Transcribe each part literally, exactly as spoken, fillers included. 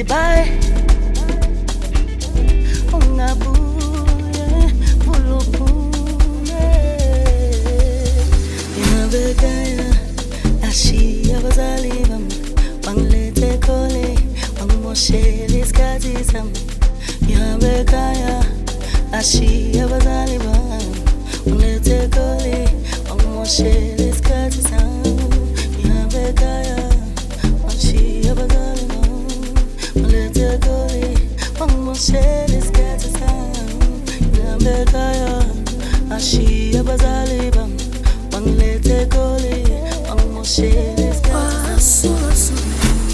ngithi bye ungabuye buluphume ngiyabekaya ashiya abazali bami bangilethe khole bangimoshela isikhathi sami ngiyabekaya ashiya abazali bami bangilethe khole bangimoshela isikhathi sami ngiyabekaya ashiya abazali bami bangilethe khole bangimoshela isikhathi sami ngiyabekaya ashiya abazali bami bangilethe khole bangimoshela isikhathi sami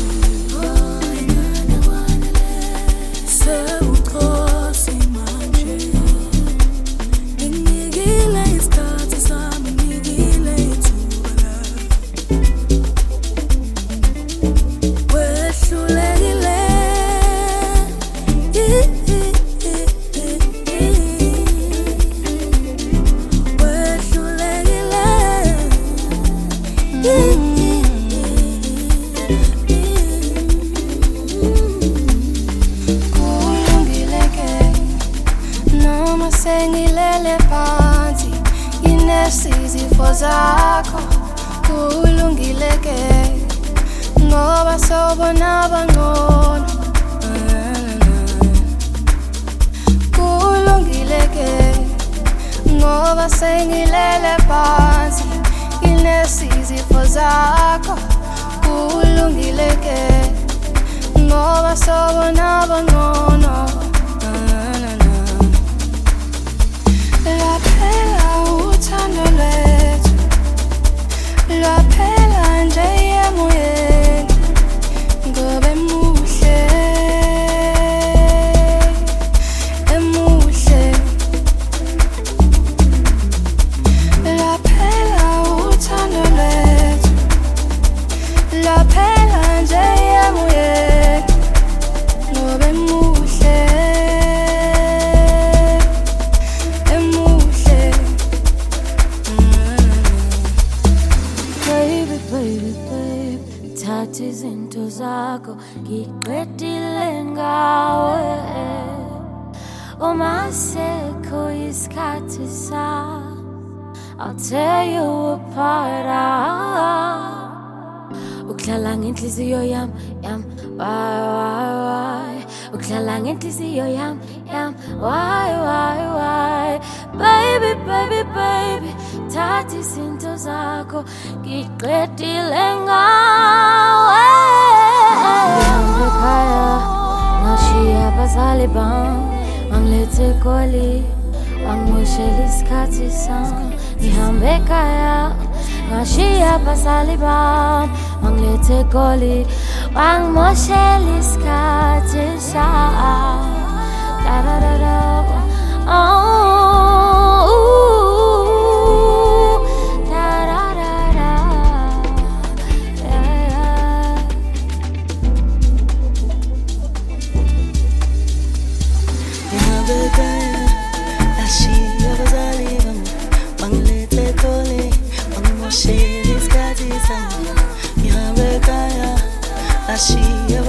Sengilele phansi inesizifo zakho kulungileke ngoba sobona bangcono kulungileke ngoba sengilele phansi inesizifo zakho kulungileke ngoba sobona bangcono Laphela uthando lwethu Laphela nje emoyeni Ngobe muhle Emuhle Laphela uthando lwethu Laphela nje emoyeni Ngobe muhle Thatha izinto zakho ngiqedile ngawe uma sekho isikhathi sami I'll tear you apart Uklala ngenhliziyo yami yami why why why Uklala ngenhliziyo yami yami why why why Baby baby baby Thatha izinto zakho ngiqedile ngawe Ngihambekhaya ngashiya abazali bami bangilethe khole bangimoshela isikhathi sami Ngihambekhaya ngashiya abazali bami bangilethe khole bangimoshela isikhathi sami Da da da da Oh ashiya abazali bami bangilethe khole bangimoshela isikhathi sami ngiyabekaya ashiya